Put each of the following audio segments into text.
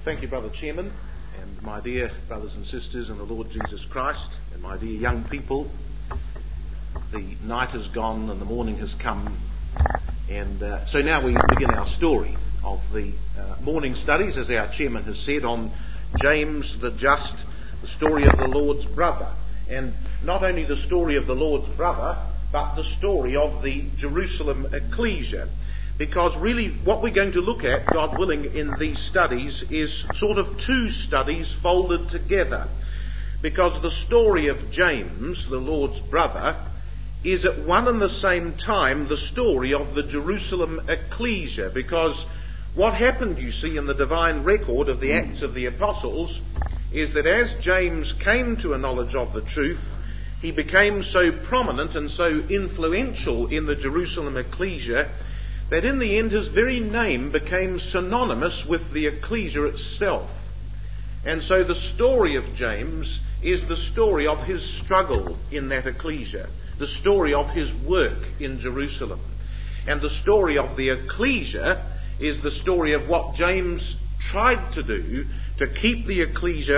Thank you, Brother Chairman, and my dear brothers and sisters in the Lord Jesus Christ, and my dear young people. The night has gone and the morning has come, and so now we begin our story of the morning studies, as our Chairman has said, on James the Just, the story of the Lord's brother. And not only the story of the Lord's brother, but the story of the Jerusalem ecclesia. Because really what we're going to look at, God willing, in these studies is sort of two studies folded together. Because the story of James, the Lord's brother, is at one and the same time the story of the Jerusalem ecclesia. Because what happened, you see, in the divine record of the Acts of the Apostles is that as James came to a knowledge of the truth, he became so prominent and so influential in the Jerusalem ecclesia that in the end his very name became synonymous with the ecclesia itself. And so the story of James is the story of his struggle in that ecclesia, the story of his work in Jerusalem. And the story of the ecclesia is the story of what James tried to do to keep the ecclesia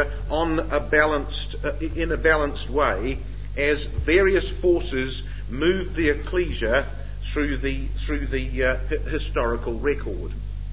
in a balanced way as various forces moved the ecclesia through the historical record.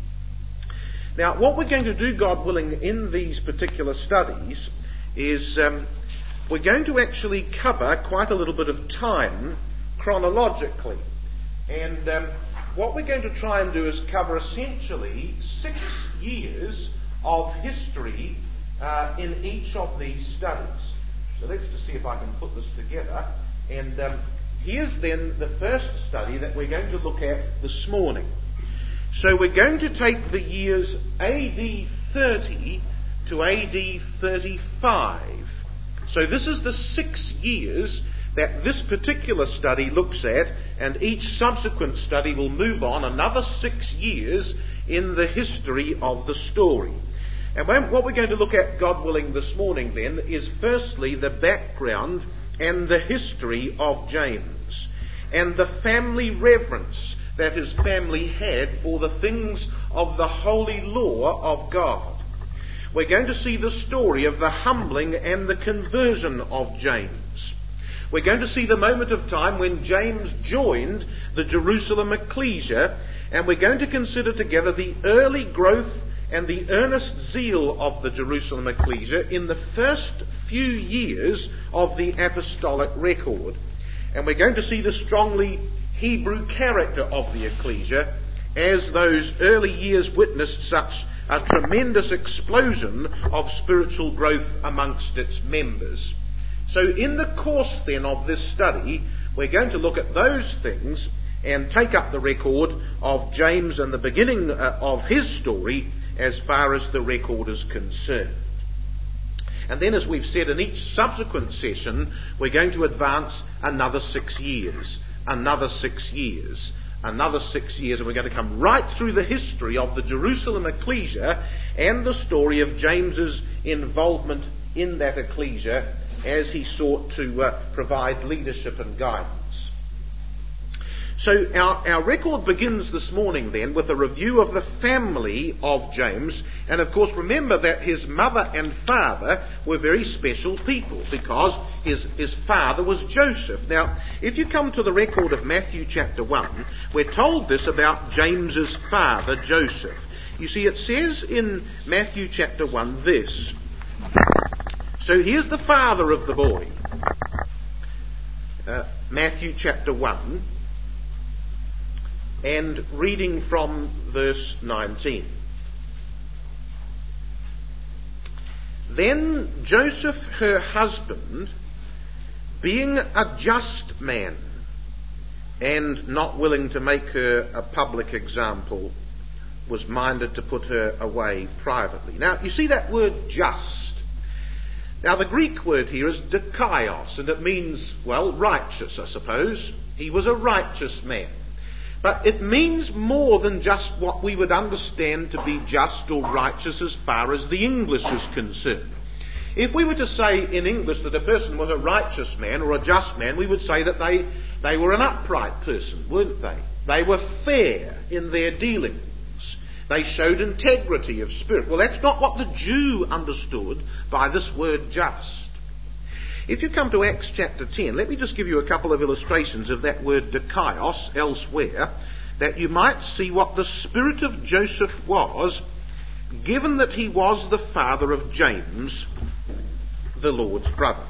Now, what we're going to do, God willing, in these particular studies is we're going to actually cover quite a little bit of time chronologically. And what we're going to try and do is cover essentially 6 years of history in each of these studies. So let's just see if I can put this together. And here's then the first study that we're going to look at this morning. So we're going to take the years AD 30 to AD 35. So this is the 6 years that this particular study looks at, and each subsequent study will move on another 6 years in the history of the story. And what we're going to look at, God willing, this morning then is firstly the background and the history of James, and the family reverence that his family had for the things of the holy law of God. We're going to see the story of the humbling and the conversion of James. We're going to see the moment of time when James joined the Jerusalem ecclesia, and we're going to consider together the early growth and the earnest zeal of the Jerusalem ecclesia in the first few years of the apostolic record. And we're going to see the strongly Hebrew character of the ecclesia as those early years witnessed such a tremendous explosion of spiritual growth amongst its members. So in the course then of this study, we're going to look at those things and take up the record of James and the beginning of his story as far as the record is concerned. And then, as we've said, in each subsequent session, we're going to advance another 6 years, another 6 years, another 6 years, and we're going to come right through the history of the Jerusalem ecclesia and the story of James's involvement in that ecclesia as he sought to provide leadership and guidance. So our record begins this morning then with a review of the family of James. And of course remember that his mother and father were very special people because his father was Joseph. Now, if you come to the record of Matthew chapter 1, we're told this about James's father, Joseph. You see, it says in Matthew chapter 1 this. So here's the father of the boy. Matthew chapter 1. And reading from verse 19. Then Joseph, her husband, being a just man, and not willing to make her a public example, was minded to put her away privately. Now, you see that word just. Now, the Greek word here is dikaios, and it means, well, righteous, I suppose. He was a righteous man. But it means more than just what we would understand to be just or righteous as far as the English is concerned. If we were to say in English that a person was a righteous man or a just man, we would say that they were an upright person, weren't they? They were fair in their dealings. They showed integrity of spirit. Well, that's not what the Jew understood by this word just. If you come to Acts chapter 10, let me just give you a couple of illustrations of that word dikaios elsewhere, that you might see what the spirit of Joseph was, given that he was the father of James, the Lord's brother.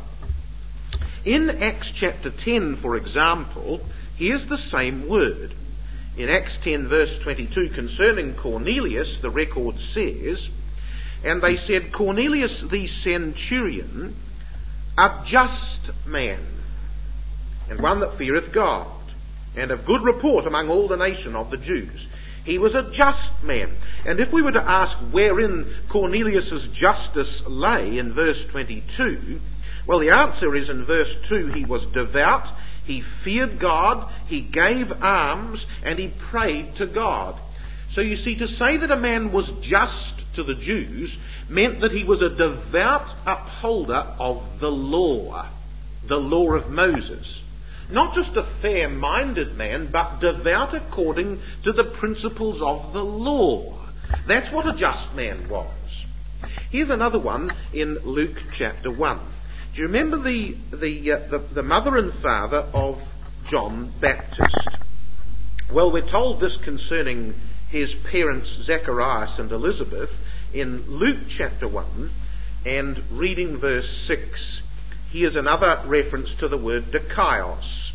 In Acts chapter 10, for example, here's the same word. In Acts 10 verse 22, concerning Cornelius, the record says, "And they said, Cornelius the centurion, a just man, and one that feareth God, and of good report among all the nation of the Jews." He was a just man. And if we were to ask wherein Cornelius' justice lay in verse 22, well, the answer is in verse 2, he was devout, he feared God, he gave alms, and he prayed to God. So you see, to say that a man was just to the Jews meant that he was a devout upholder of the law of Moses. Not just a fair-minded man, but devout according to the principles of the law. That's what a just man was. Here's another one in Luke chapter 1. Do you remember the mother and father of John Baptist? Well, we're told this concerning his parents Zacharias and Elizabeth in Luke chapter 1, and reading verse 6. Here's another reference to the word dikaios.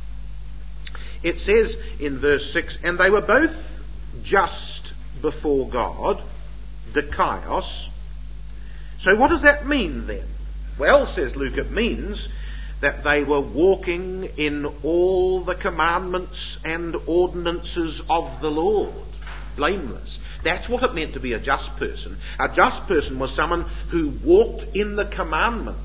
It says in verse 6, "And they were both just before God," dikaios. So what does that mean then? Well, says Luke, it means that they were walking in all the commandments and ordinances of the Lord, blameless. That's what it meant to be a just person. A just person was someone who walked in the commandments.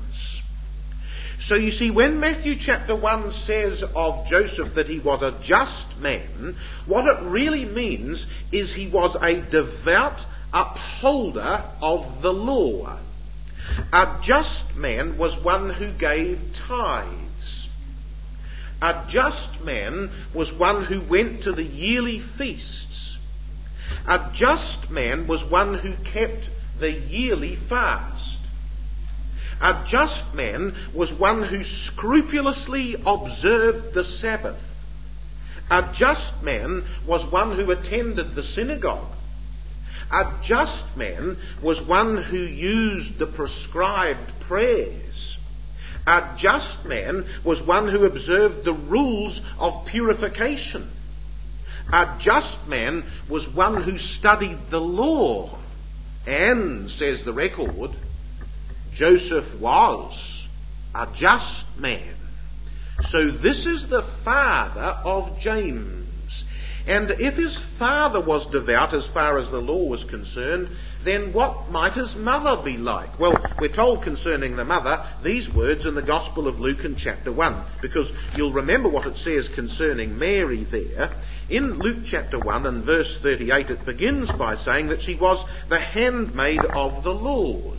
So you see, when Matthew chapter 1 says of Joseph that he was a just man, what it really means is he was a devout upholder of the law. A just man was one who gave tithes. A just man was one who went to the yearly feasts. A just man was one who kept the yearly fast. A just man was one who scrupulously observed the Sabbath. A just man was one who attended the synagogue. A just man was one who used the prescribed prayers. A just man was one who observed the rules of purification. A just man was one who studied the law. And, says the record, Joseph was a just man. So this is the father of James. And if his father was devout as far as the law was concerned, then what might his mother be like? Well, we're told concerning the mother these words in the Gospel of Luke in chapter 1, because you'll remember what it says concerning Mary there. In Luke chapter 1 and verse 38, it begins by saying that she was the handmaid of the Lord.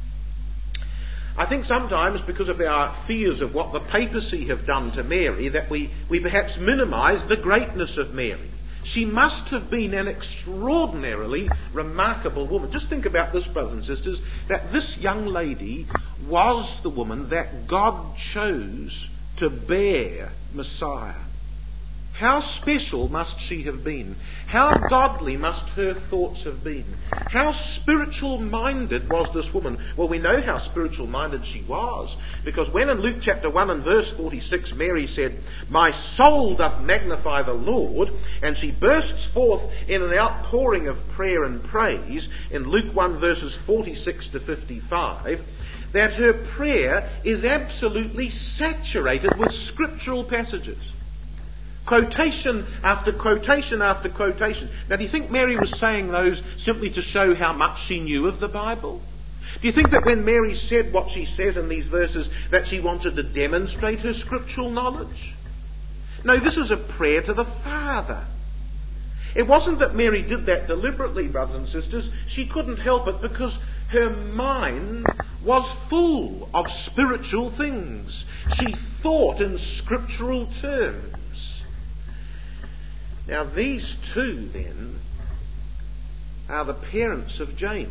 I think sometimes, because of our fears of what the papacy have done to Mary, that we perhaps minimise the greatness of Mary. She must have been an extraordinarily remarkable woman. Just think about this, brothers and sisters, that this young lady was the woman that God chose to bear Messiah. How special must she have been? How godly must her thoughts have been? How spiritual-minded was this woman? Well, we know how spiritual-minded she was, because when in Luke chapter 1 and verse 46 Mary said, "My soul doth magnify the Lord," and she bursts forth in an outpouring of prayer and praise in Luke 1 verses 46 to 55, that her prayer is absolutely saturated with scriptural passages. Quotation after quotation after quotation. Now, do you think Mary was saying those simply to show how much she knew of the Bible? Do you think that when Mary said what she says in these verses, that she wanted to demonstrate her scriptural knowledge? No, this is a prayer to the Father. It wasn't that Mary did that deliberately, brothers and sisters. She couldn't help it because her mind was full of spiritual things. She thought in scriptural terms. Now these two then are the parents of James.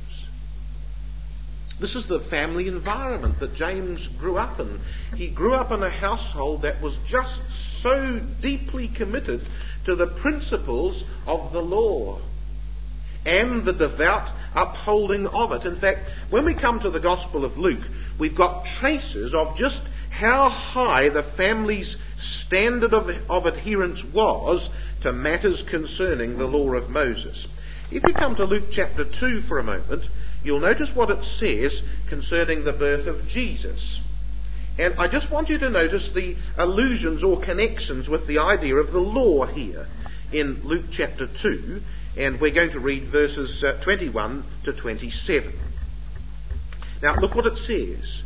This is the family environment that James grew up in. He grew up in a household that was just so deeply committed to the principles of the law and the devout upholding of it. In fact, when we come to the Gospel of Luke, we've got traces of just how high the family's standard of adherence was to matters concerning the law of Moses. If you come to Luke chapter 2 for a moment, you'll notice what it says concerning the birth of Jesus. And I just want you to notice the allusions or connections with the idea of the law here in Luke chapter 2, and we're going to read verses 21 to 27. Now look what it says.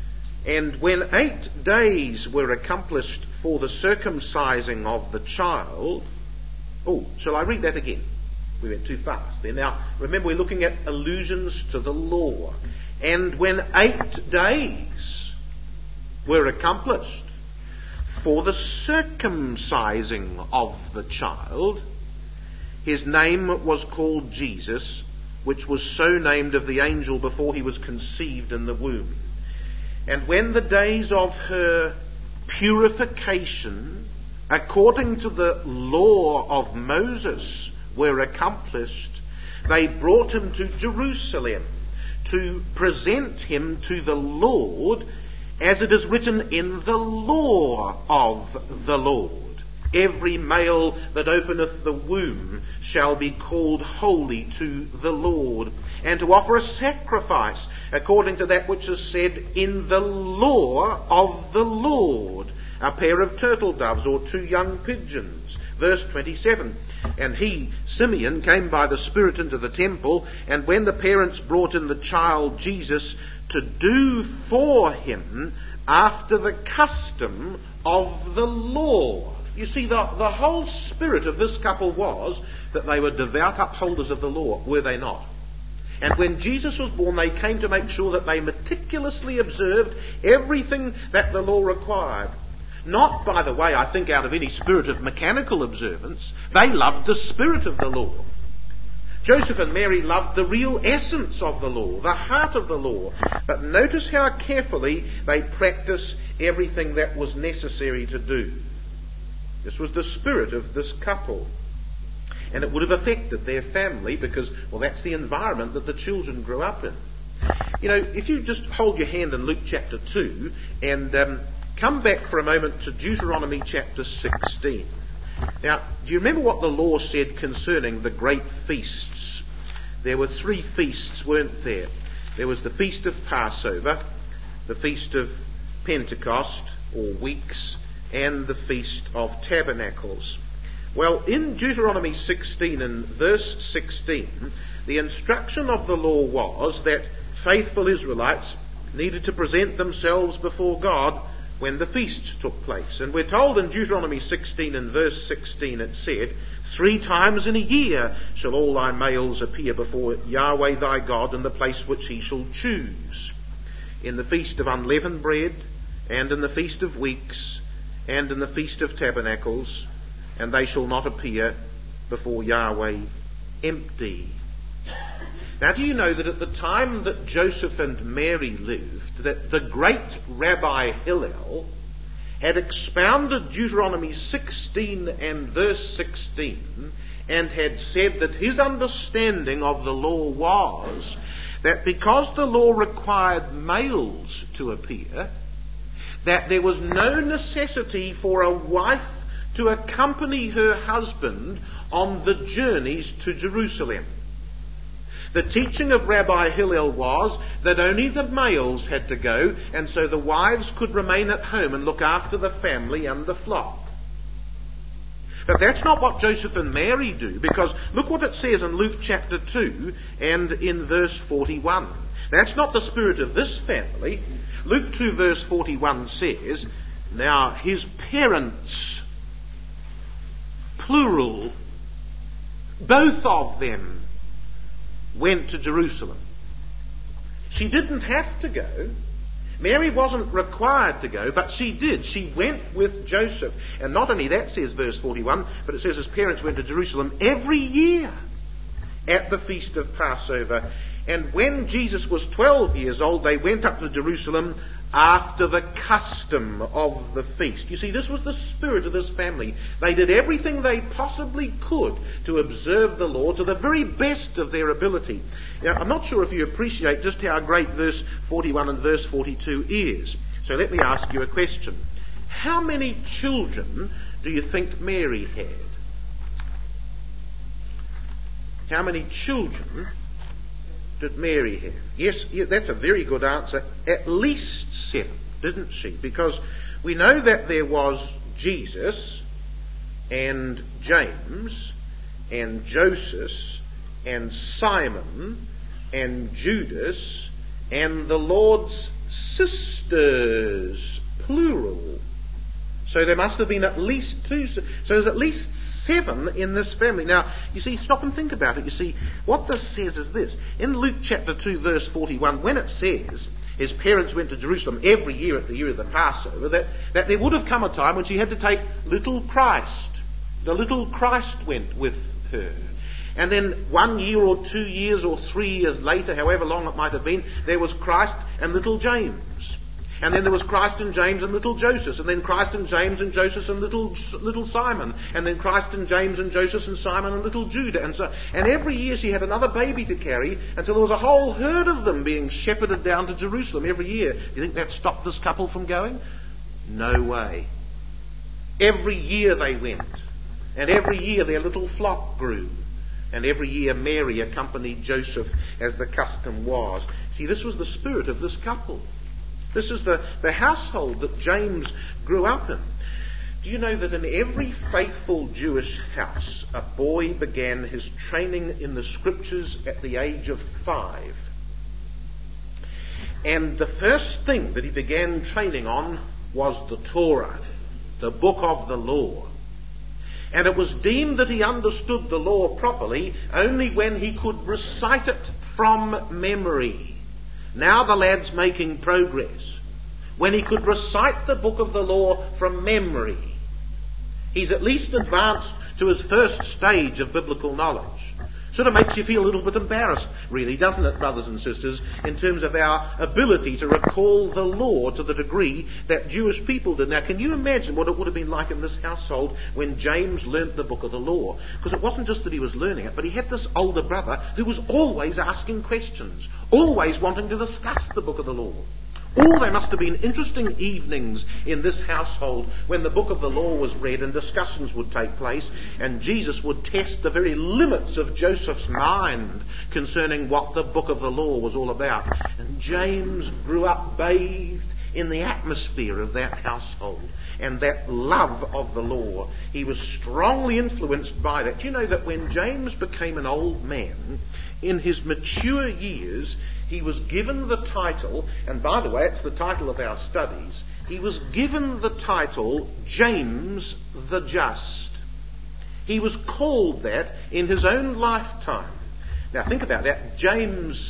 And when 8 days were accomplished for the circumcising of the child... Oh, shall I read that again? We went too fast there. Now, remember, we're looking at allusions to the law. And when 8 days were accomplished for the circumcising of the child, his name was called Jesus, which was so named of the angel before he was conceived in the womb. And when the days of her purification, according to the law of Moses, were accomplished, they brought him to Jerusalem to present him to the Lord, as it is written in the law of the Lord. Every male that openeth the womb shall be called holy to the Lord, and to offer a sacrifice according to that which is said in the law of the Lord, a pair of turtle doves or 2 young pigeons. Verse 27, and he, Simeon, came by the Spirit into the temple, and when the parents brought in the child Jesus, to do for him after the custom of the law. You see, the whole spirit of this couple was that they were devout upholders of the law, were they not? And when Jesus was born, they came to make sure that they meticulously observed everything that the law required. Not, by the way, I think, out of any spirit of mechanical observance. They loved the spirit of the law. Joseph and Mary loved the real essence of the law, the heart of the law. But notice how carefully they practiced everything that was necessary to do. This was the spirit of this couple. And it would have affected their family because, well, that's the environment that the children grew up in. You know, if you just hold your hand in Luke chapter 2 and come back for a moment to Deuteronomy chapter 16. Now, do you remember what the law said concerning the great feasts? There were 3 feasts, weren't there? There was the feast of Passover, the feast of Pentecost, or weeks, and the feast of tabernacles. Well, in Deuteronomy 16 and verse 16, the instruction of the law was that faithful Israelites needed to present themselves before God when the feasts took place. And we're told in Deuteronomy 16 and verse 16 it said, 3 times in a year shall all thy males appear before Yahweh thy God in the place which he shall choose. In the feast of unleavened bread, and in the feast of weeks, and in the feast of tabernacles, and they shall not appear before Yahweh empty. Now, do you know that at the time that Joseph and Mary lived, that the great Rabbi Hillel had expounded Deuteronomy 16 and verse 16 and had said that his understanding of the law was that because the law required males to appear, that there was no necessity for a wife to accompany her husband on the journeys to Jerusalem. The teaching of Rabbi Hillel was that only the males had to go, and so the wives could remain at home and look after the family and the flock. But that's not what Joseph and Mary do, because look what it says in Luke chapter 2 and in verse 41. That's not the spirit of this family. Luke 2 verse 41 says, now his parents, plural, both of them, went to Jerusalem. She didn't have to go. Mary wasn't required to go, but she did. She went with Joseph. And not only that, says verse 41, but it says his parents went to Jerusalem every year. at the feast of Passover. And when Jesus was 12 years old, they went up to Jerusalem after the custom of the feast. You see, this was the spirit of this family. They did everything they possibly could to observe the law to the very best of their ability. Now, I'm not sure if you appreciate just how great verse 41 and verse 42 is. So let me ask you a question. How many children do you think Mary had? How many children did Mary have? Yes, that's a very good answer. At least 7, didn't she? Because we know that there was Jesus and James and Joseph and Simon and Judas and the Lord's sisters, plural. So there must have been at least 2. So there's at least 7 in this family. Now, you see, stop and think about it. You see, what this says is this. In Luke chapter 2, verse 41, when it says his parents went to Jerusalem every year at the year of the Passover, that there would have come a time when she had to take little Christ. The little Christ went with her. And then 1 year or 2 years or 3 years later, however long it might have been, there was Christ and little James. And then there was Christ and James and little Joseph. And then Christ and James and Joseph and little Simon. And then Christ and James and Joseph and Simon and little Judah. And every year she had another baby to carry until there was a whole herd of them being shepherded down to Jerusalem every year. Do you think that stopped this couple from going? No way. Every year they went. And every year their little flock grew. And every year Mary accompanied Joseph as the custom was. See, this was the spirit of this couple. This is the household that James grew up in. Do you know that in every faithful Jewish house, a boy began his training in the Scriptures at the age of 5? And the first thing that he began training on was the Torah, the book of the law. And it was deemed that he understood the law properly only when he could recite it from memory. Now the lad's making progress. When he could recite the book of the law from memory, he's at least advanced to his first stage of biblical knowledge. Sort of makes you feel a little bit embarrassed, really, doesn't it, brothers and sisters, in terms of our ability to recall the law to the degree that Jewish people did. Now, can you imagine what it would have been like in this household when James learnt the book of the law? Because it wasn't just that he was learning it, but he had this older brother who was always asking questions, always wanting to discuss the book of the law. Oh, there must have been interesting evenings in this household when the book of the law was read and discussions would take place, and Jesus would test the very limits of Joseph's mind concerning what the book of the law was all about. And James grew up bathed in the atmosphere of that household and that love of the law. He was strongly influenced by that. You know that when James became an old man, in his mature years, he was given the title, and by the way, it's the title of our studies, he was given the title James the Just. He was called that in his own lifetime. Now think about that, James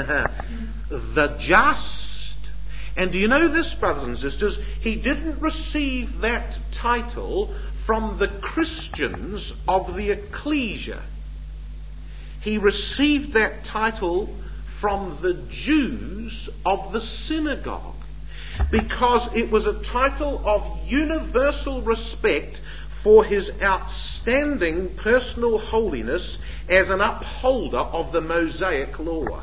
the Just. And do you know this, brothers and sisters? He didn't receive that title from the Christians of the ecclesia. He received that title from the Jews of the synagogue, because it was a title of universal respect for his outstanding personal holiness as an upholder of the Mosaic law.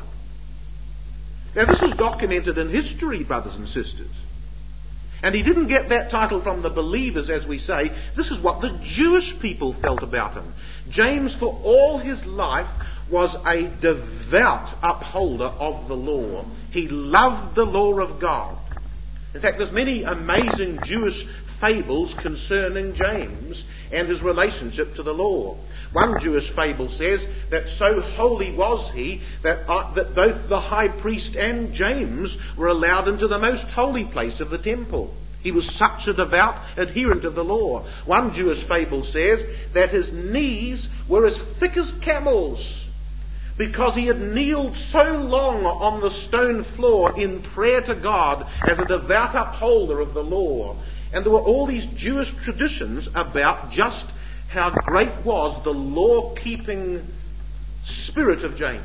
Now this is documented in history, brothers and sisters. And he didn't get that title from the believers, as we say. This is what the Jewish people felt about him. James, for all his life, was a devout upholder of the law. He loved the law of God. In fact, there's many amazing Jewish fables concerning James and his relationship to the law. One Jewish fable says that so holy was he that both the high priest and James were allowed into the most holy place of the temple. He was such a devout adherent of the law. One Jewish fable says that his knees were as thick as camels, because he had kneeled so long on the stone floor in prayer to God as a devout upholder of the law. And there were all these Jewish traditions about just how great was the law-keeping spirit of James?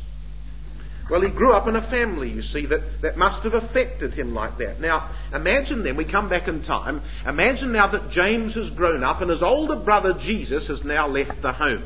Well, he grew up in a family, you see, that must have affected him like that. Now, imagine then, we come back in time, imagine now that James has grown up and his older brother Jesus has now left the home.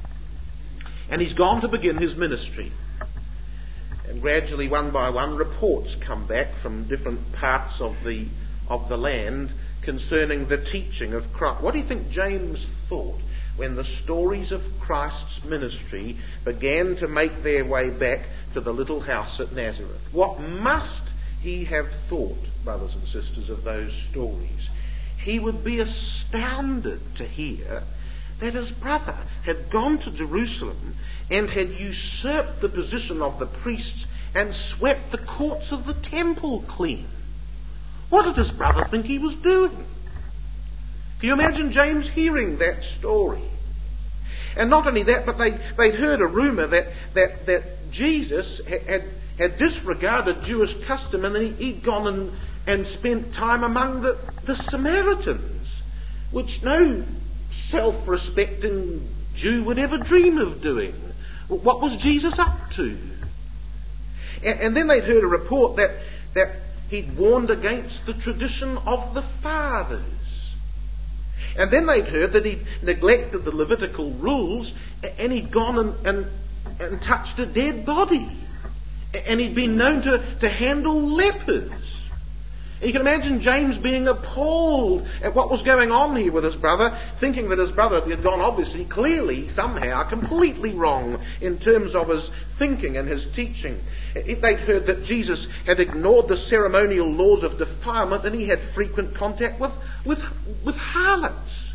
And he's gone to begin his ministry. And gradually, one by one, reports come back from different parts of the land concerning the teaching of Christ. What do you think James thought when the stories of Christ's ministry began to make their way back to the little house at Nazareth? What must he have thought, brothers and sisters, of those stories? He would be astounded to hear that his brother had gone to Jerusalem and had usurped the position of the priests and swept the courts of the temple clean. What did his brother think he was doing? Can you imagine James hearing that story? And not only that, but they'd heard a rumour that Jesus had disregarded Jewish custom, and he'd gone and spent time among the Samaritans, which no self-respecting Jew would ever dream of doing. What was Jesus up to? And then they'd heard a report that he'd warned against the tradition of the fathers. And then they'd heard that he'd neglected the Levitical rules, and he'd gone and touched a dead body. And he'd been known to handle lepers. And you can imagine James being appalled at what was going on here with his brother, thinking that his brother had gone obviously, clearly, somehow, completely wrong in terms of his thinking and his teaching. If they'd heard that Jesus had ignored the ceremonial laws of defilement, and he had frequent contact with harlots.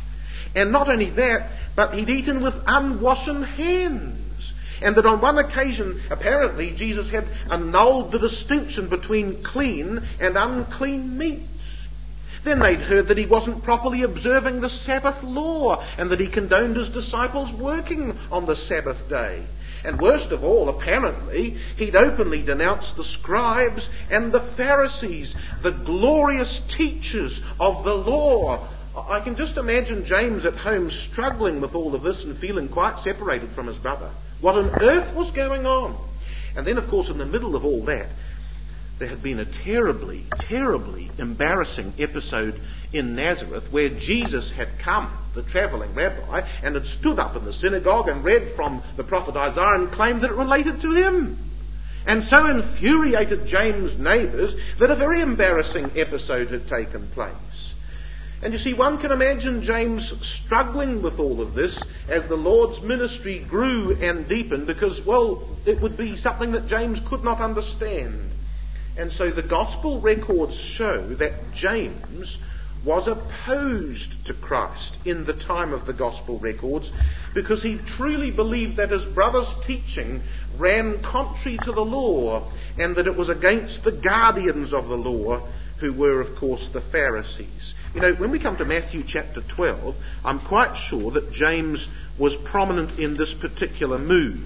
And not only that, but he'd eaten with unwashen hands. And that on one occasion, apparently, Jesus had annulled the distinction between clean and unclean meats. Then they'd heard that he wasn't properly observing the Sabbath law, and that he condoned his disciples working on the Sabbath day. And worst of all, apparently, he'd openly denounced the scribes and the Pharisees, the glorious teachers of the law. I can just imagine James at home struggling with all of this and feeling quite separated from his brother. What on earth was going on? And then, of course, in the middle of all that, there had been a terribly, terribly embarrassing episode in Nazareth where Jesus had come, the travelling rabbi, and had stood up in the synagogue and read from the prophet Isaiah and claimed that it related to him. And so infuriated James' neighbours that a very embarrassing episode had taken place. And you see, one can imagine James struggling with all of this as the Lord's ministry grew and deepened, because, well, it would be something that James could not understand. And so the gospel records show that James was opposed to Christ in the time of the gospel records, because he truly believed that his brother's teaching ran contrary to the law, and that it was against the guardians of the law, who were, of course, the Pharisees. You know, when we come to Matthew chapter 12, I'm quite sure that James was prominent in this particular move.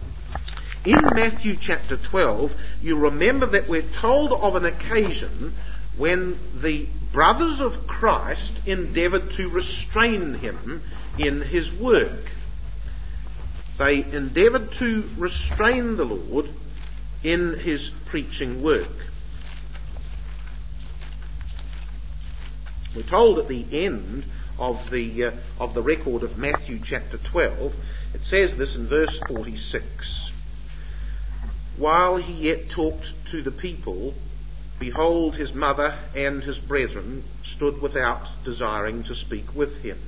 In Matthew chapter 12, you remember that we're told of an occasion when the brothers of Christ endeavoured to restrain him in his work. They endeavoured to restrain the Lord in his preaching work. We're told at the end of the record of Matthew chapter 12, it says this in verse 46. While he yet talked to the people, behold, his mother and his brethren stood without, desiring to speak with him.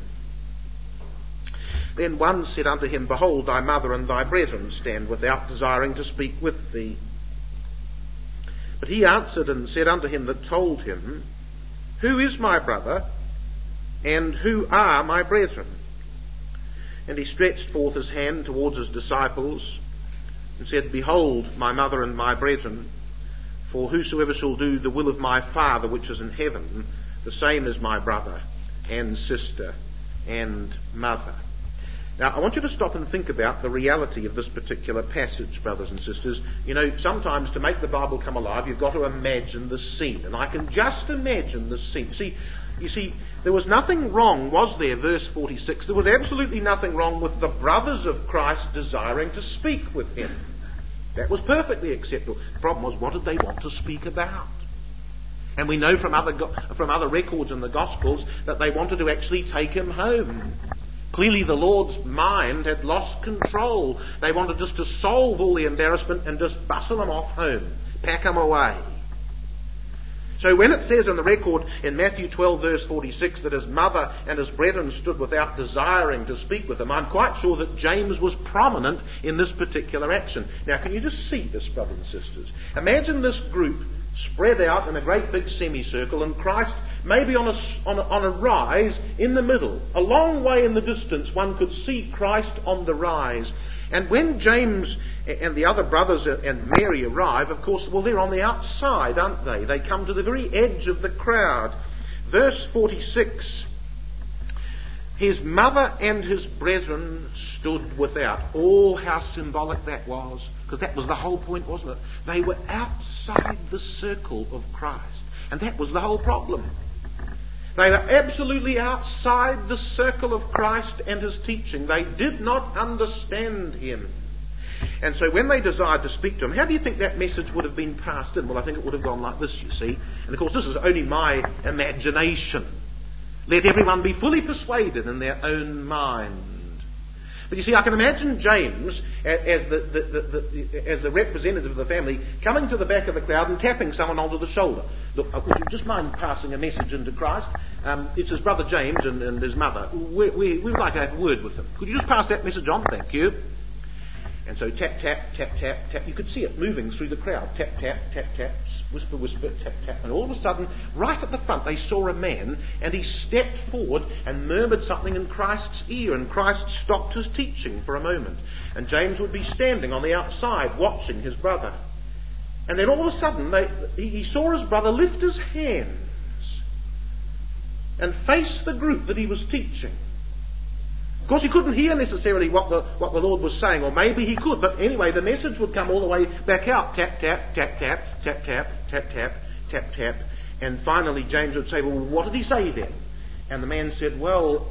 Then one said unto him, Behold, thy mother and thy brethren stand without, desiring to speak with thee. But he answered and said unto him that told him, Who is my brother, and who are my brethren? And he stretched forth his hand towards his disciples, and said, Behold, my mother and my brethren, for whosoever shall do the will of my Father which is in heaven, the same is my brother, and sister, and mother. Now, I want you to stop and think about the reality of this particular passage, brothers and sisters. You know, sometimes to make the Bible come alive, you've got to imagine the scene. And I can just imagine the scene. You see, there was nothing wrong, was there, verse 46? There was absolutely nothing wrong with the brothers of Christ desiring to speak with him. That was perfectly acceptable. The problem was, what did they want to speak about? And we know from other records in the Gospels that they wanted to actually take him home. Clearly the Lord's mind had lost control. They wanted just to solve all the embarrassment and just bustle him off home, pack him away. So when it says in the record in Matthew 12 verse 46 that his mother and his brethren stood without desiring to speak with him, I'm quite sure that James was prominent in this particular action. Now can you just see this, brothers and sisters? Imagine this group spread out in a great big semicircle, and Christ maybe on a rise in the middle. A long way in the distance one could see Christ on the rise. And when James and the other brothers and Mary arrive, of course, well, they're on the outside, aren't they? They come to the very edge of the crowd. Verse 46, his mother and his brethren stood without. Oh, how symbolic that was. Because that was the whole point, wasn't it? They were outside the circle of Christ. And that was the whole problem. They were absolutely outside the circle of Christ and his teaching. They did not understand him. And so when they desired to speak to him, how do you think that message would have been passed in? Well, I think it would have gone like this, you see. And of course, this is only my imagination. Let everyone be fully persuaded in their own mind. But you see, I can imagine James, as the representative of the family, coming to the back of the crowd and tapping someone onto the shoulder. Look, would you just mind passing a message into Christ? It's his brother James and his mother. We would like to have a word with them. Could you just pass that message on? Thank you. And so tap, tap, tap, tap, tap. You could see it moving through the crowd. Tap, tap, tap, tap. Whisper, whisper, tap, tap. And all of a sudden, right at the front, they saw a man, and he stepped forward and murmured something in Christ's ear, and Christ stopped his teaching for a moment. And James would be standing on the outside watching his brother. And then all of a sudden, he saw his brother lift his hands and face the group that he was teaching. Of course, he couldn't hear necessarily what the Lord was saying, or maybe he could, but anyway, the message would come all the way back out. Tap, tap, tap, tap, tap, tap, tap, tap, tap, tap. And finally, James would say, well, what did he say then? And the man said, what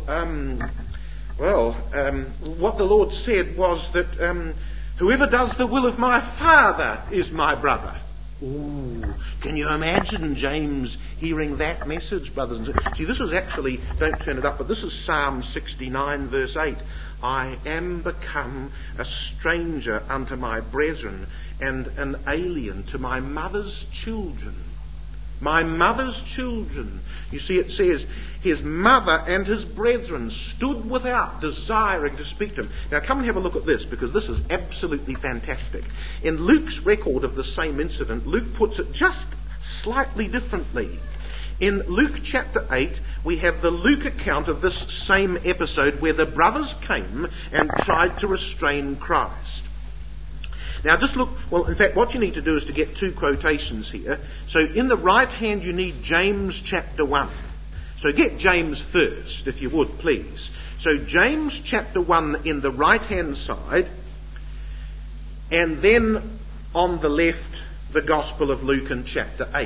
the Lord said was that whoever does the will of my Father is my brother. Ooh, can you imagine James hearing that message, brothers and sisters? See, this is actually, don't turn it up, but this is Psalm 69 verse 8. I am become a stranger unto my brethren and an alien to my mother's children. My mother's children. You see, it says, his mother and his brethren stood without, desiring to speak to him. Now come and have a look at this, because this is absolutely fantastic. In Luke's record of the same incident, Luke puts it just slightly differently. In Luke chapter 8, we have the Luke account of this same episode where the brothers came and tried to restrain Christ. Now just look, well in fact what you need to do is to get two quotations here. So in the right hand you need James chapter 1. So get James first, if you would please. So James chapter 1 in the right hand side, and then on the left the Gospel of Luke in chapter 8.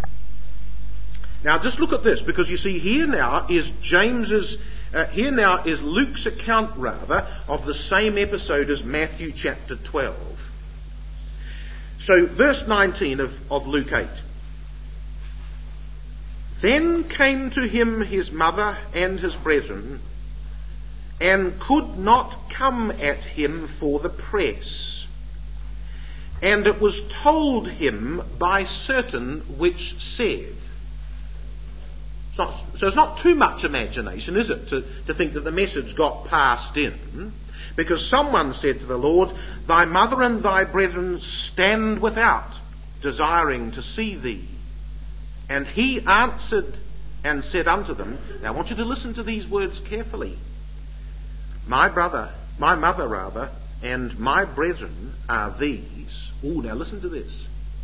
Now just look at this, because you see here now is Luke's account rather of the same episode as Matthew chapter 12. So, verse 19 of Luke 8. Then came to him his mother and his brethren, and could not come at him for the press. And it was told him by certain which said. So it's not too much imagination, is it, to think that the message got passed in? Because someone said to the Lord, thy mother and thy brethren stand without, desiring to see thee. And he answered and said unto them, now I want you to listen to these words carefully. My mother, and my brethren are these. Oh, now listen to this.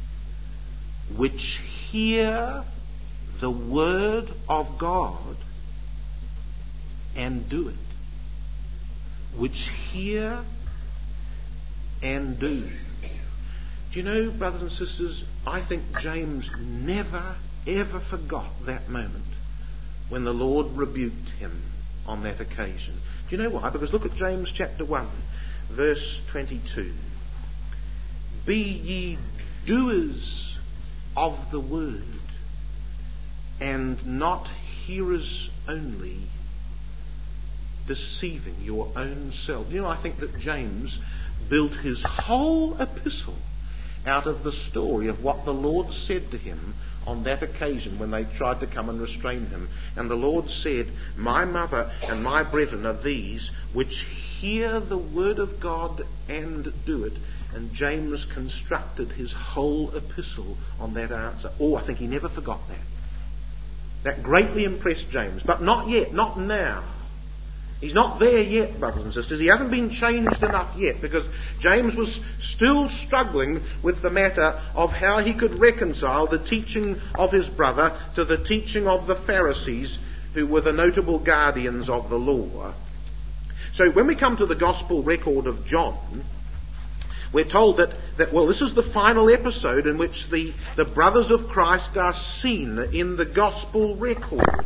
Which hear the word of God and do it. which hear and do. Do you know, brothers and sisters, I think James never, ever forgot that moment when the Lord rebuked him on that occasion. Do you know why? Because look at James chapter 1, verse 22. Be ye doers of the word, and not hearers only, deceiving your own self. You know, I think that James built his whole epistle out of the story of what the Lord said to him on that occasion when they tried to come and restrain him. And the Lord said, my mother and my brethren are these which hear the word of God and do it. And James constructed his whole epistle on that answer. Oh, I think he never forgot that. That greatly impressed James. But not yet, not now. He's not there yet, brothers and sisters. He hasn't been changed enough yet, because James was still struggling with the matter of how he could reconcile the teaching of his brother to the teaching of the Pharisees, who were the notable guardians of the law. So when we come to the gospel record of John, we're told that this is the final episode in which the brothers of Christ are seen in the gospel record.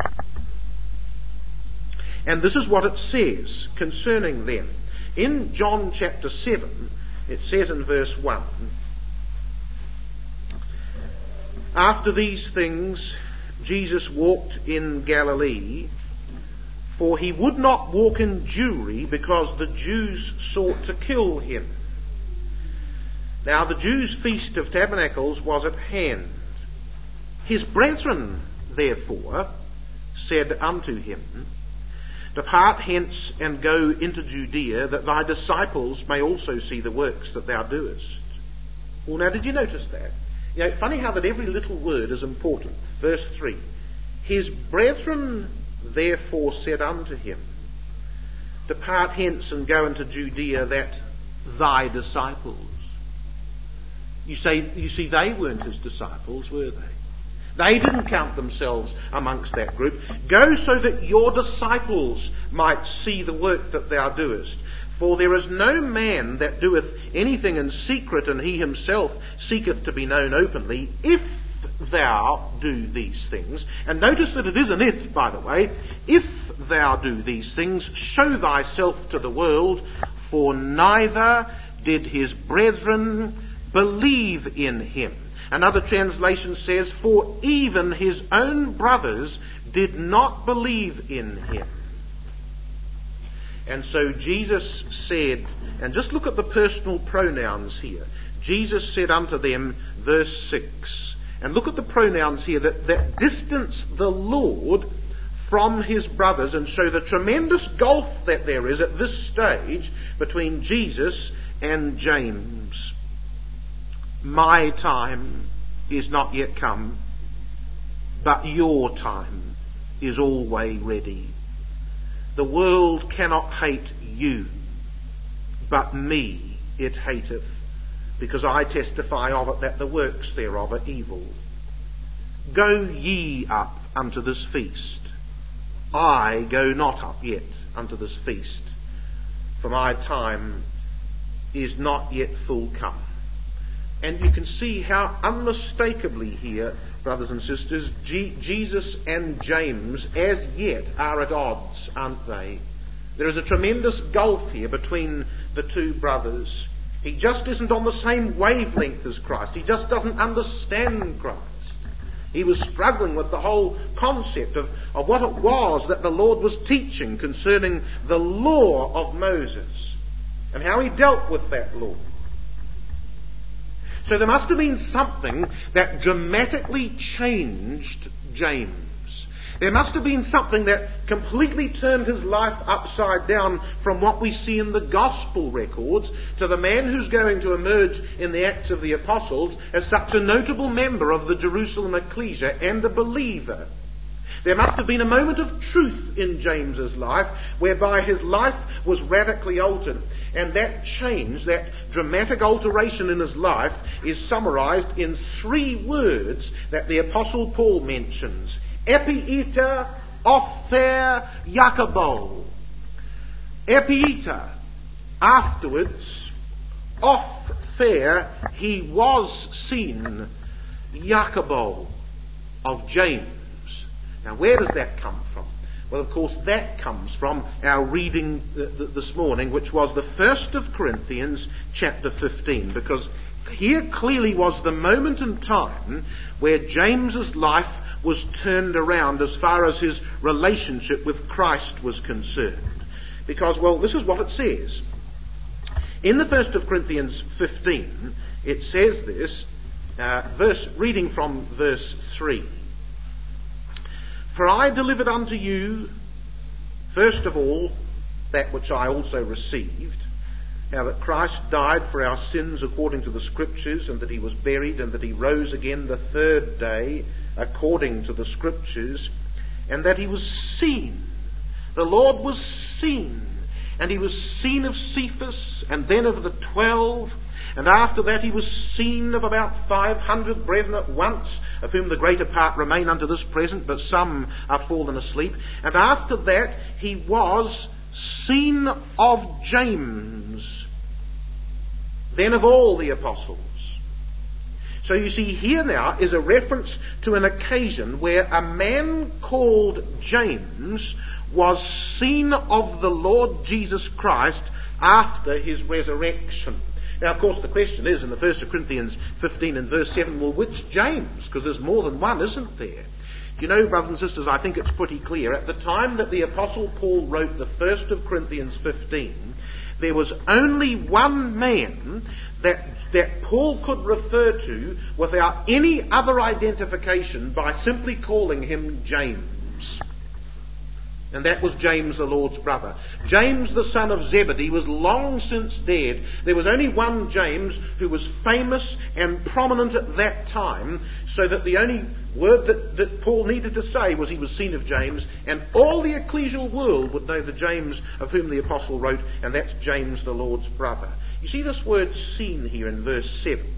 And this is what it says concerning them. In John chapter 7, it says in verse 1, after these things, Jesus walked in Galilee, for he would not walk in Jewry, because the Jews sought to kill him. Now the Jews' feast of tabernacles was at hand. His brethren, therefore, said unto him, depart hence and go into Judea, that thy disciples may also see the works that thou doest. Well, now, did you notice that? You know, funny how that every little word is important. Verse 3. His brethren therefore said unto him, depart hence and go into Judea, that thy disciples. You see, they weren't his disciples, were they? They didn't count themselves amongst that group. Go so that your disciples might see the work that thou doest. For there is no man that doeth anything in secret, and he himself seeketh to be known openly, if thou do these things. And notice that it is an if, by the way. If thou do these things, show thyself to the world, for neither did his brethren believe in him. Another translation says, for even his own brothers did not believe in him. And so Jesus said, and just look at the personal pronouns here. Jesus said unto them, verse 6, and look at the pronouns here that distance the Lord from his brothers and show the tremendous gulf that there is at this stage between Jesus and James. My time is not yet come, but your time is always ready. The world cannot hate you, but me it hateth, because I testify of it that the works thereof are evil. Go ye up unto this feast. I go not up yet unto this feast, for my time is not yet full come. And you can see how unmistakably here, brothers and sisters, Jesus and James as yet are at odds, aren't they? There is a tremendous gulf here between the two brothers. He just isn't on the same wavelength as Christ. He just doesn't understand Christ. He was struggling with the whole concept of what it was that the Lord was teaching concerning the law of Moses and how he dealt with that law. So there must have been something that dramatically changed James. There must have been something that completely turned his life upside down from what we see in the gospel records to the man who's going to emerge in the Acts of the Apostles as such a notable member of the Jerusalem ecclesia and a believer. There must have been a moment of truth in James's life whereby his life was radically altered. And that change, that dramatic alteration in his life, is summarized in 3 words that the Apostle Paul mentions. Epieta, ophther, Jacobo. Epieta, afterwards, off there, he was seen, Jacobo of James. Now, where does that come from? Well, of course, that comes from our reading this morning, which was the 1st of Corinthians chapter 15, because here clearly was the moment in time where James's life was turned around as far as his relationship with Christ was concerned. Because, well, this is what it says. In the 1st of Corinthians 15, it says this, reading from verse 3. For I delivered unto you, first of all, that which I also received, how that Christ died for our sins according to the Scriptures, and that he was buried, and that he rose again the 3rd day according to the Scriptures, and that he was seen. The Lord was seen, and he was seen of Cephas, and then of the 12, and after that he was seen of about 500 brethren at once, of whom the greater part remain unto this present, but some are fallen asleep. And after that he was seen of James, then of all the apostles. So you see, here now is a reference to an occasion where a man called James was seen of the Lord Jesus Christ after his resurrection. Now, of course, the question is, in the 1st of Corinthians 15 and verse 7, well, which James? Because there's more than one, isn't there? You know, brothers and sisters, I think it's pretty clear. At the time that the Apostle Paul wrote the 1st of Corinthians 15, there was only one man that Paul could refer to without any other identification by simply calling him James. And that was James, the Lord's brother. James, the son of Zebedee, was long since dead. There was only one James who was famous and prominent at that time, so that the only word that Paul needed to say was he was seen of James, and all the ecclesial world would know the James of whom the apostle wrote, and that's James, the Lord's brother. You see this word seen here in verse 7.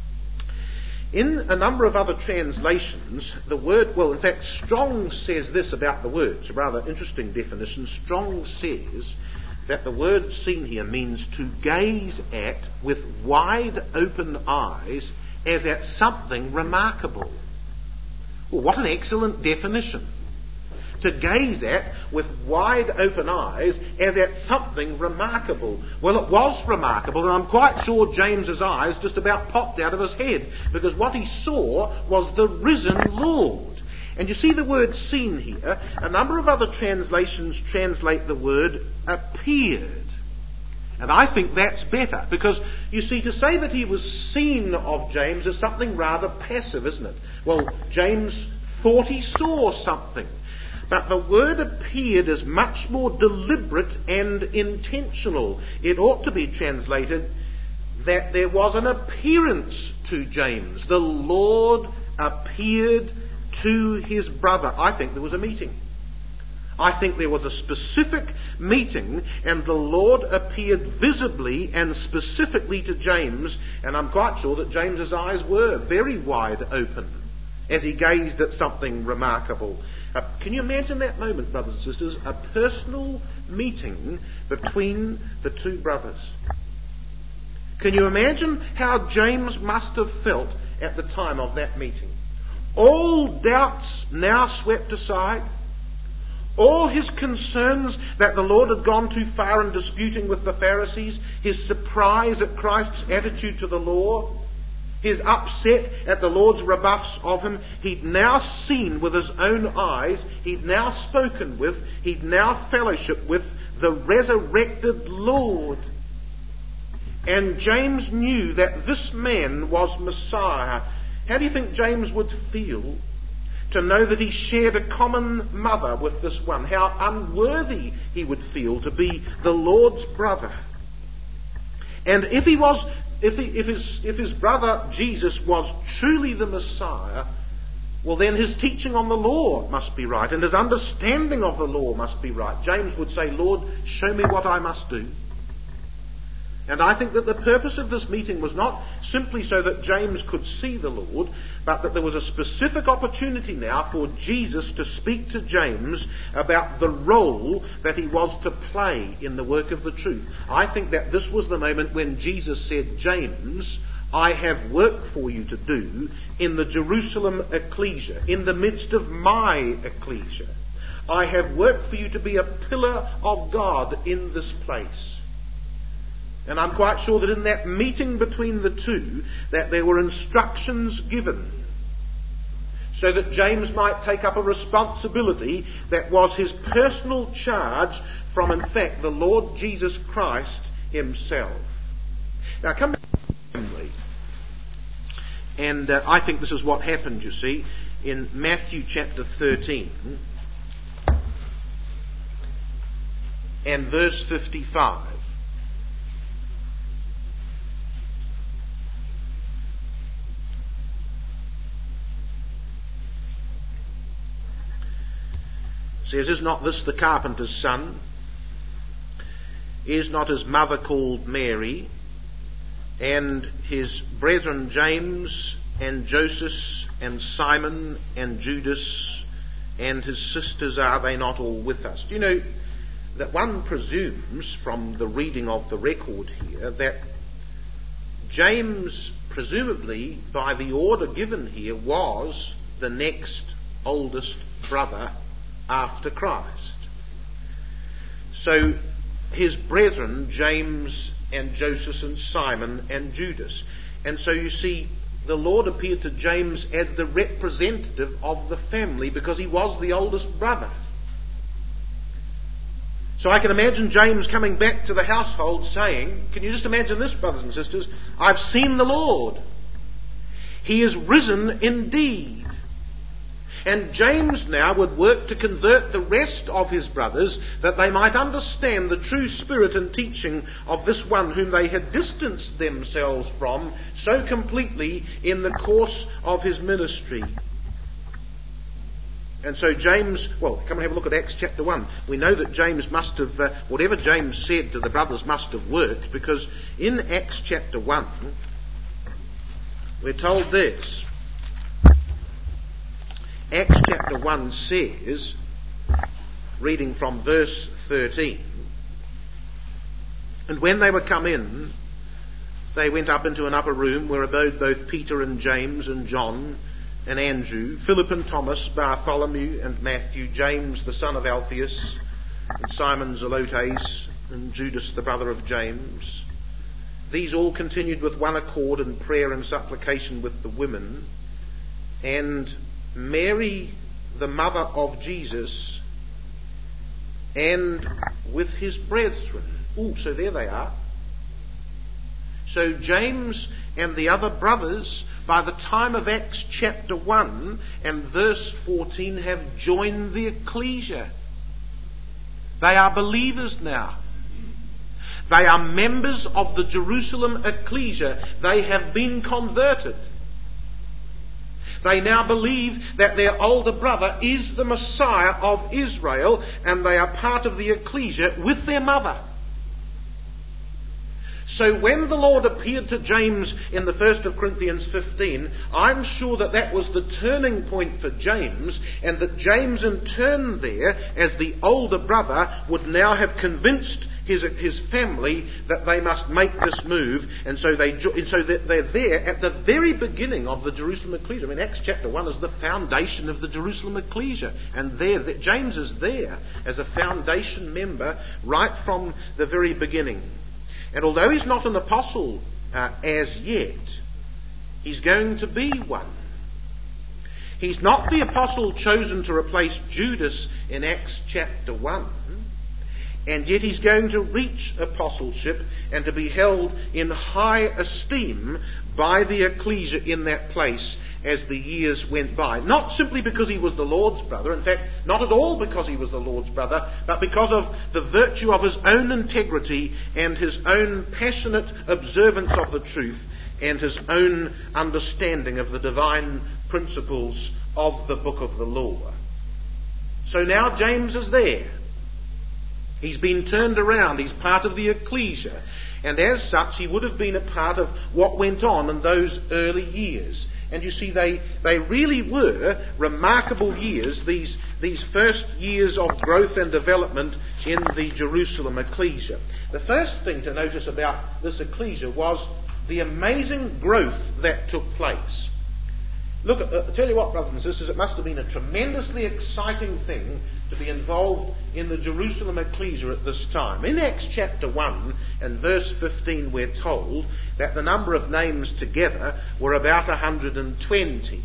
In a number of other translations, the word, well, in fact, Strong says this about the word. It's a rather interesting definition. Strong says that the word seen here means to gaze at with wide open eyes as at something remarkable. Well, what an excellent definition. To gaze at with wide open eyes as at something remarkable. Well, it was remarkable, and I'm quite sure James's eyes just about popped out of his head, because what he saw was the risen Lord. And you see the word seen here. A number of other translations translate the word appeared. And I think that's better, because, you see, to say that he was seen of James is something rather passive, isn't it? Well, James thought he saw something. But the word appeared is much more deliberate and intentional. It ought to be translated that there was an appearance to James. The Lord appeared to his brother. I think there was a meeting. I think there was a specific meeting, and the Lord appeared visibly and specifically to James, and I'm quite sure that James's eyes were very wide open as he gazed at something remarkable. Can you imagine that moment, brothers and sisters? A personal meeting between the two brothers. Can you imagine how James must have felt at the time of that meeting? All doubts now swept aside. All his concerns that the Lord had gone too far in disputing with the Pharisees, his surprise at Christ's attitude to the law, his upset at the Lord's rebuffs of him, he'd now seen with his own eyes, he'd now spoken with, he'd now fellowshiped with the resurrected Lord. And James knew that this man was Messiah. How do you think James would feel to know that he shared a common mother with this one? How unworthy he would feel to be the Lord's brother. And if his brother Jesus was truly the Messiah, well, then his teaching on the law must be right, and his understanding of the law must be right. James would say, Lord, show me what I must do. And I think that the purpose of this meeting was not simply so that James could see the Lord, but that there was a specific opportunity now for Jesus to speak to James about the role that he was to play in the work of the truth. I think that this was the moment when Jesus said, James, I have work for you to do in the Jerusalem ecclesia, in the midst of my ecclesia. I have work for you to be a pillar of God in this place. And I'm quite sure that in that meeting between the two, that there were instructions given so that James might take up a responsibility that was his personal charge from, in fact, the Lord Jesus Christ himself. Now, come back to the family. And I think this is what happened, you see, in Matthew chapter 13 and verse 55. Says, is not this the carpenter's son? Is not his mother called Mary? And his brethren James and Joseph and Simon and Judas and his sisters, are they not all with us? Do you know that one presumes from the reading of the record here that James, presumably by the order given here, was the next oldest brother after Christ. So his brethren, James and Joseph and Simon and Judas. And so you see, the Lord appeared to James as the representative of the family because he was the oldest brother. So I can imagine James coming back to the household saying, can you just imagine this, brothers and sisters? I've seen the Lord. He is risen indeed. And James now would work to convert the rest of his brothers that they might understand the true spirit and teaching of this one whom they had distanced themselves from so completely in the course of his ministry. And so James, well, come and have a look at Acts chapter 1. We know that James must have, whatever James said to the brothers must have worked, because in Acts chapter 1, we're told this. Acts chapter 1 says, reading from verse 13, and when they were come in, they went up into an upper room where abode both Peter and James and John and Andrew, Philip and Thomas, Bartholomew and Matthew, James the son of Alphaeus, and Simon Zelotes, and Judas the brother of James. These all continued with one accord in prayer and supplication with the women, and Mary, the mother of Jesus, and with his brethren. Oh, so there they are. So James and the other brothers, by the time of Acts chapter 1 and verse 14, have joined the ecclesia. They are believers now. They are members of the Jerusalem ecclesia. They have been converted. They now believe that their older brother is the Messiah of Israel, and they are part of the ecclesia with their mother. So when the Lord appeared to James in the 1st of Corinthians 15, I'm sure that that was the turning point for James, and that James in turn there, as the older brother, would now have convinced his family that they must make this move, and so they're there at the very beginning of the Jerusalem ecclesia. I mean, Acts chapter 1 is the foundation of the Jerusalem ecclesia, and James is there as a foundation member right from the very beginning. And although he's not an apostle as yet, he's going to be one. He's not the apostle chosen to replace Judas in Acts chapter 1. And yet he's going to reach apostleship and to be held in high esteem by the ecclesia in that place as the years went by. Not simply because he was the Lord's brother, in fact, not at all because he was the Lord's brother, but because of the virtue of his own integrity and his own passionate observance of the truth and his own understanding of the divine principles of the book of the law. So now James is there. He's been turned around. He's part of the ecclesia. And as such, he would have been a part of what went on in those early years. And you see, they really were remarkable years, these first years of growth and development in the Jerusalem ecclesia. The first thing to notice about this ecclesia was the amazing growth that took place. Look, I tell you what, brothers and sisters, it must have been a tremendously exciting thing to be involved in the Jerusalem ecclesia at this time. In Acts chapter 1 and verse 15 we're told that the number of names together were about 120.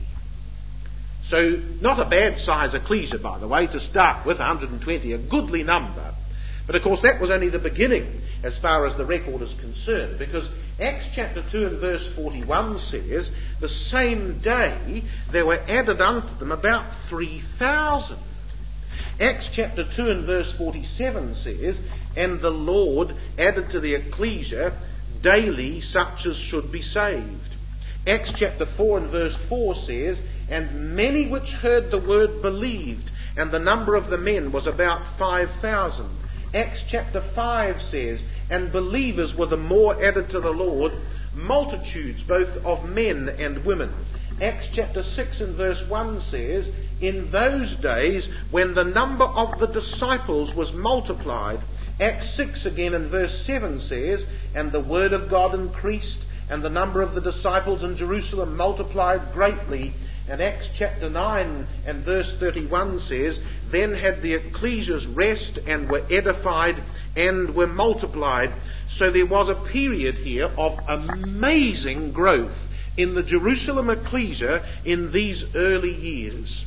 So not a bad size ecclesia, by the way, to start with, 120, a goodly number. But of course that was only the beginning as far as the record is concerned, because Acts chapter 2 and verse 41 says, the same day there were added unto them about 3,000. Acts chapter 2 and verse 47 says, and the Lord added to the ecclesia daily such as should be saved. Acts chapter 4 and verse 4 says, and many which heard the word believed, and the number of the men was about 5,000. Acts chapter 5 says, and believers were the more added to the Lord, multitudes both of men and women. Acts chapter 6 and verse 1 says, in those days when the number of the disciples was multiplied. Acts 6 again and verse 7 says, and the word of God increased, and the number of the disciples in Jerusalem multiplied greatly. And Acts chapter 9 and verse 31 says, then had the ecclesias rest and were edified and were multiplied. So there was a period here of amazing growth in the Jerusalem ecclesia in these early years.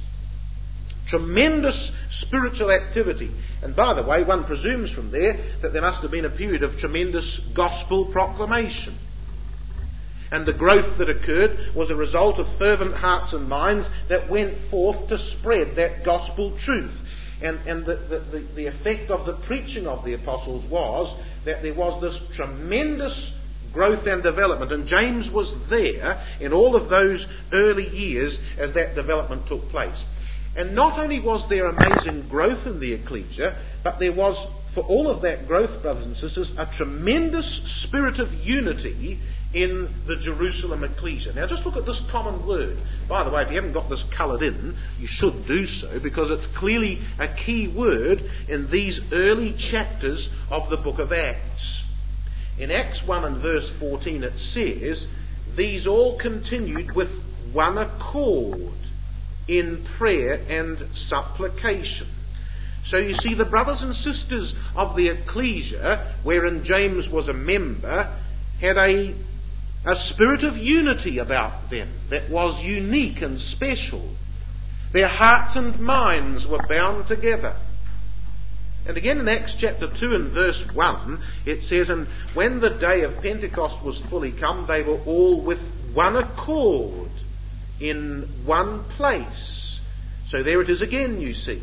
Tremendous spiritual activity. And by the way, one presumes from there that there must have been a period of tremendous gospel proclamation. And the growth that occurred was a result of fervent hearts and minds that went forth to spread that gospel truth. And the effect of the preaching of the apostles was that there was this tremendous growth and development. And James was there in all of those early years as that development took place. And not only was there amazing growth in the ecclesia, but there was, for all of that growth, brothers and sisters, a tremendous spirit of unity in the Jerusalem ecclesia. Now just look at this common word. By the way, if you haven't got this coloured in, you should do so, because it's clearly a key word in these early chapters of the book of Acts. In Acts 1 and verse 14 it says, these all continued with one accord in prayer and supplication. So you see, the brothers and sisters of the ecclesia, wherein James was a member, had a spirit of unity about them that was unique and special. Their hearts and minds were bound together. And again in Acts chapter 2 and verse 1, it says, and when the day of Pentecost was fully come, they were all with one accord in one place. So there it is again, you see.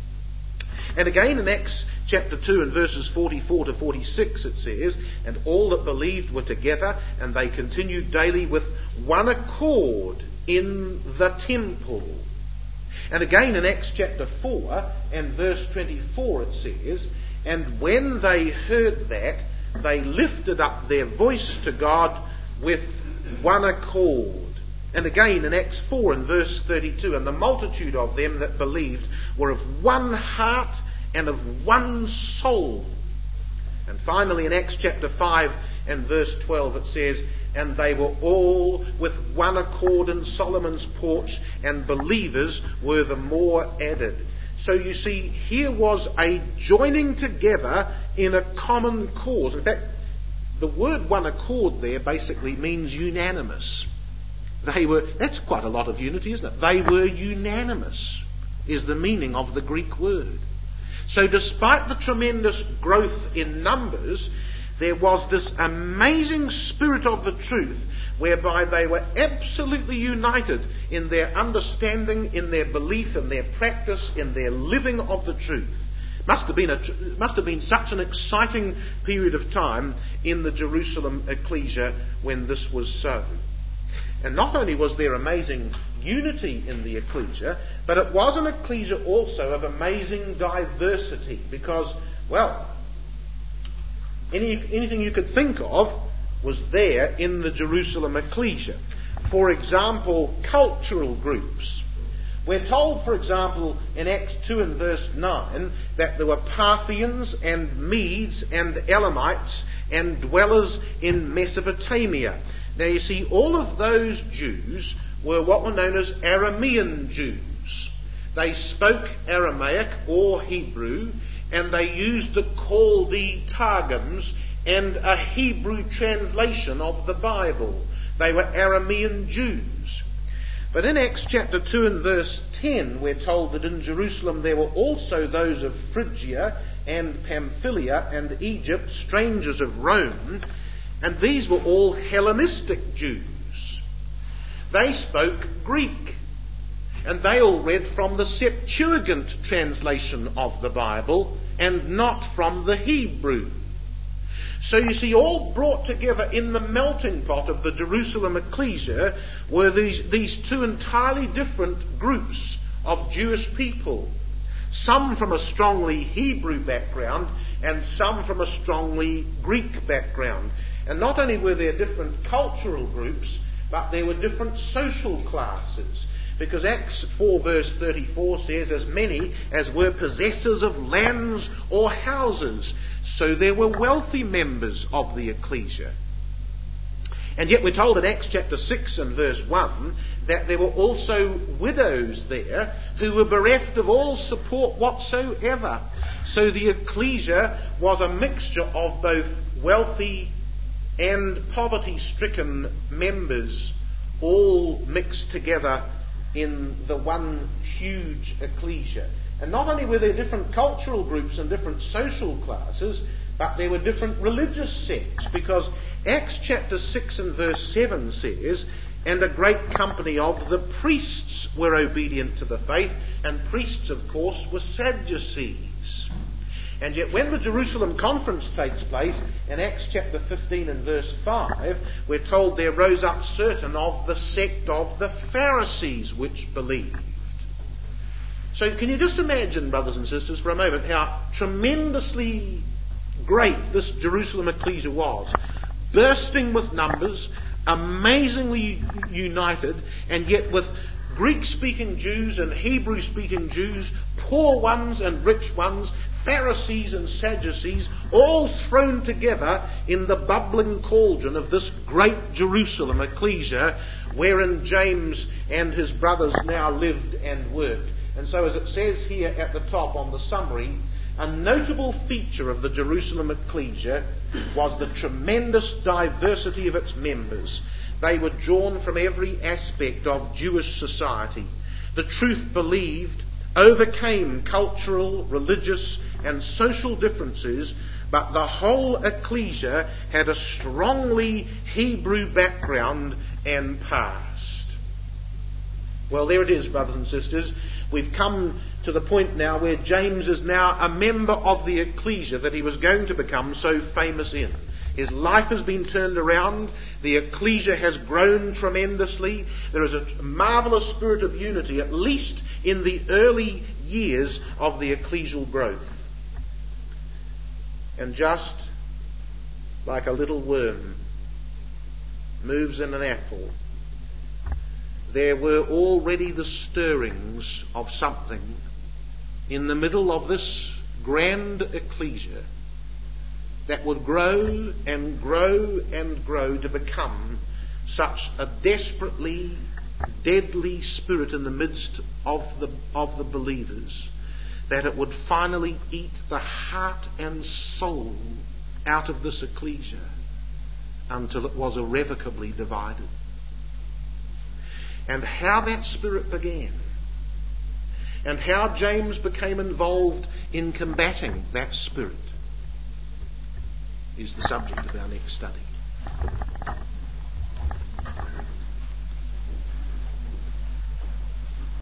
And again in Acts chapter 2 and verses 44 to 46 it says, and all that believed were together, and they continued daily with one accord in the temple. And again in Acts chapter 4 and verse 24 it says, and when they heard that, they lifted up their voice to God with one accord. And again in Acts 4 and verse 32, and the multitude of them that believed were of one heart and of one soul. And finally in Acts chapter 5 and verse 12 it says, and they were all with one accord in Solomon's porch, and believers were the more added. So you see, here was a joining together in a common cause. In fact, the word one accord there basically means unanimous. That's quite a lot of unity, isn't it? They were unanimous, is the meaning of the Greek word. So despite the tremendous growth in numbers, there was this amazing spirit of the truth whereby they were absolutely united in their understanding, in their belief, in their practice, in their living of the truth. Must have been such an exciting period of time in the Jerusalem ecclesia when this was so. And not only was there amazing unity in the ecclesia, but it was an ecclesia also of amazing diversity, because, well, anything you could think of was there in the Jerusalem ecclesia. For example, cultural groups. We're told, for example, in Acts 2 and verse 9, that there were Parthians and Medes and Elamites and dwellers in Mesopotamia. Now you see, all of those Jews were what were known as Aramean Jews. They spoke Aramaic or Hebrew, and they used the Chaldee Targums and a Hebrew translation of the Bible. They were Aramean Jews. But in Acts chapter 2 and verse 10, we're told that in Jerusalem there were also those of Phrygia and Pamphylia and Egypt, strangers of Rome, and these were all Hellenistic Jews. They spoke Greek, and they all read from the Septuagint translation of the Bible and not from the Hebrew. So you see, all brought together in the melting pot of the Jerusalem ecclesia were these two entirely different groups of Jewish people. Some from a strongly Hebrew background and some from a strongly Greek background. And not only were there different cultural groups, but there were different social classes. Because Acts 4 verse 34 says, as many as were possessors of lands or houses. So there were wealthy members of the ecclesia. And yet we're told in Acts chapter 6 and verse 1 that there were also widows there who were bereft of all support whatsoever. So the ecclesia was a mixture of both wealthy and poverty-stricken members, all mixed together in the one huge ecclesia. And not only were there different cultural groups and different social classes, but there were different religious sects, because Acts chapter 6 and verse 7 says, and a great company of the priests were obedient to the faith, and priests, of course, were Sadducees. And yet when the Jerusalem conference takes place, in Acts chapter 15 and verse 5, we're told there rose up certain of the sect of the Pharisees which believed. So can you just imagine, brothers and sisters, for a moment, how tremendously great this Jerusalem ecclesia was. Bursting with numbers, amazingly united, and yet with Greek-speaking Jews and Hebrew-speaking Jews, poor ones and rich ones, Pharisees and Sadducees, all thrown together in the bubbling cauldron of this great Jerusalem ecclesia, wherein James and his brothers now lived and worked. And so, as it says here at the top on the summary, a notable feature of the Jerusalem ecclesia was the tremendous diversity of its members. They were drawn from every aspect of Jewish society. The truth believed overcame cultural, religious and social differences, but the whole ecclesia had a strongly Hebrew background and past. Well, there it is, brothers and sisters. We've come to the point now where James is now a member of the ecclesia that he was going to become so famous in. His life has been turned around. The ecclesia has grown tremendously. There is a marvellous spirit of unity, at least in the early years of the ecclesial growth. And just like a little worm moves in an apple, there were already the stirrings of something in the middle of this grand ecclesia that would grow and grow and grow to become such a desperately deadly spirit in the midst of the believers that it would finally eat the heart and soul out of this ecclesia until it was irrevocably divided. And how that spirit began, and how James became involved in combating that spirit, is the subject of our next study.